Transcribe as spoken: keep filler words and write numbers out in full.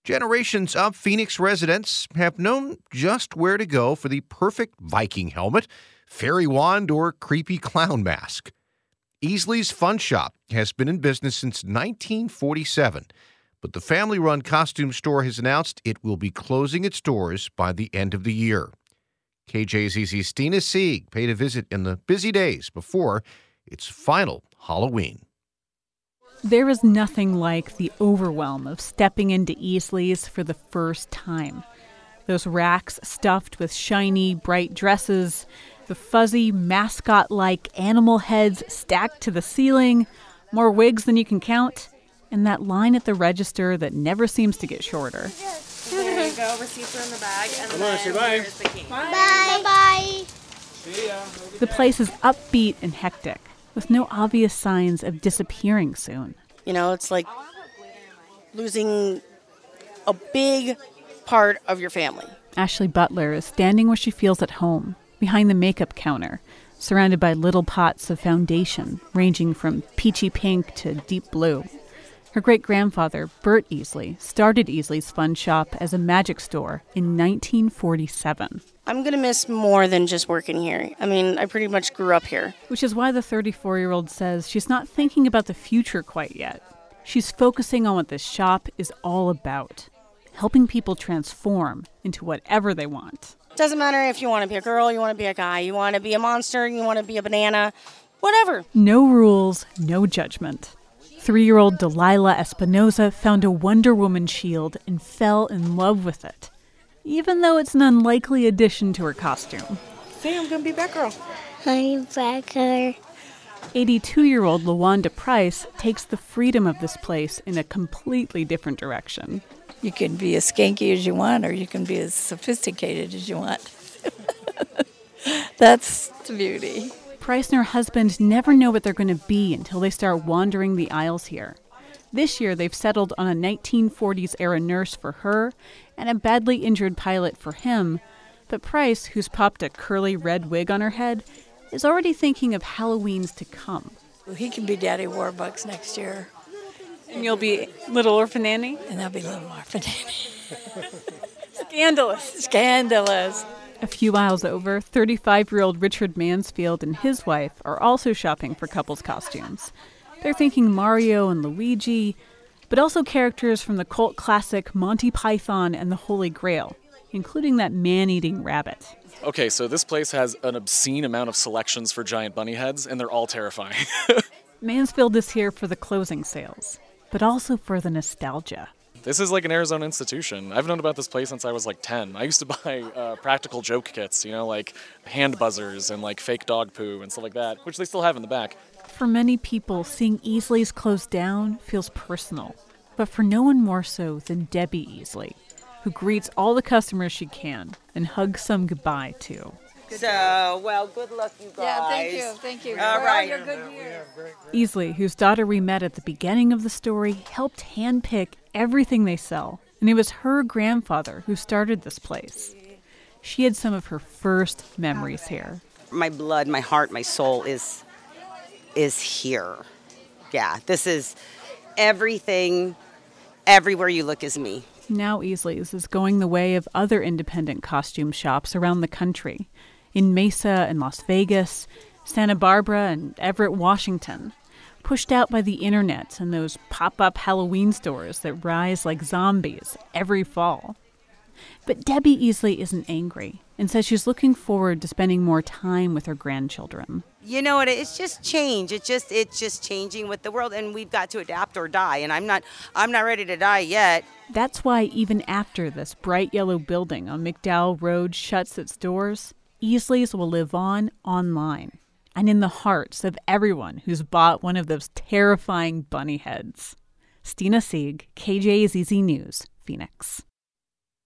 Generations of Phoenix residents have known just where to go for the perfect Viking helmet, fairy wand, or creepy clown mask. Easley's Fun Shop has been in business since nineteen forty-seven, but the family-run costume store has announced it will be closing its doors by the end of the year. K J Z Z's Stina Sieg paid a visit in the busy days before its final Halloween. There is nothing like the overwhelm of stepping into Easley's for the first time. Those racks stuffed with shiny, bright dresses, the fuzzy, mascot-like animal heads stacked to the ceiling, more wigs than you can count, and that line at the register that never seems to get shorter. There you go. Receipts are in the bag. And Come on, say bye. Here's the key. Bye. Bye. Bye. See ya. The place is upbeat and hectic, with no obvious signs of disappearing soon. You know, it's like losing a big part of your family. Ashley Butler is standing where she feels at home, behind the makeup counter, surrounded by little pots of foundation, ranging from peachy pink to deep blue. Her great-grandfather, Bert Easley, started Easley's Fun Shop as a magic store in nineteen forty-seven. I'm going to miss more than just working here. I mean, I pretty much grew up here. Which is why the thirty-four-year-old says she's not thinking about the future quite yet. She's focusing on what this shop is all about, helping people transform into whatever they want. Doesn't matter if you want to be a girl, you want to be a guy, you want to be a monster, you want to be a banana, whatever. No rules, no judgment. Three-year-old Delilah Espinoza found a Wonder Woman shield and fell in love with it, even though it's an unlikely addition to her costume. See, I'm going to be Batgirl. I'm Batgirl. eighty-two-year-old LaWanda Price takes the freedom of this place in a completely different direction. You can be as skanky as you want, or you can be as sophisticated as you want. That's the beauty. Price and her husband never know what they're going to be until they start wandering the aisles here. This year, they've settled on a nineteen forties-era nurse for her and a badly injured pilot for him. But Price, who's popped a curly red wig on her head, is already thinking of Halloweens to come. Well, he can be Daddy Warbucks next year. And you'll be Little Orphan Annie? And I'll be Little Orphan Annie. Scandalous. Scandalous. A few aisles over, thirty-five-year-old Richard Mansfield and his wife are also shopping for couples' costumes. They're thinking Mario and Luigi, but also characters from the cult classic Monty Python and the Holy Grail, including that man-eating rabbit. Okay, so this place has an obscene amount of selections for giant bunny heads, and they're all terrifying. Mansfield is here for the closing sales, but also for the nostalgia. This is like an Arizona institution. I've known about this place since I was like ten. I used to buy uh, practical joke kits, you know, like hand buzzers and like fake dog poo and stuff like that, which they still have in the back. For many people, seeing Easley's close down feels personal, but for no one more so than Debbie Easley, who greets all the customers she can and hugs some goodbye too. So, well, good luck, you guys. Yeah, thank you, thank you. All right. Your good year. Easley, whose daughter we met at the beginning of the story, helped handpick everything they sell, and it was her grandfather who started this place. She had some of her first memories here. My blood, my heart, my soul is is here. Yeah, this is everything. Everywhere you look is me. Now Easley's is going the way of other independent costume shops around the country, in Mesa and Las Vegas, Santa Barbara and Everett, Washington, pushed out by the internet and those pop-up Halloween stores that rise like zombies every fall. But Debbie Easley isn't angry and says she's looking forward to spending more time with her grandchildren. You know what? It's just change. It's just it's just changing with the world, and we've got to adapt or die. And I'm not I'm not ready to die yet. That's why even after this bright yellow building on McDowell Road shuts its doors, Easley's will live on online and in the hearts of everyone who's bought one of those terrifying bunny heads. Stina Sieg, K J Z Z News, Phoenix.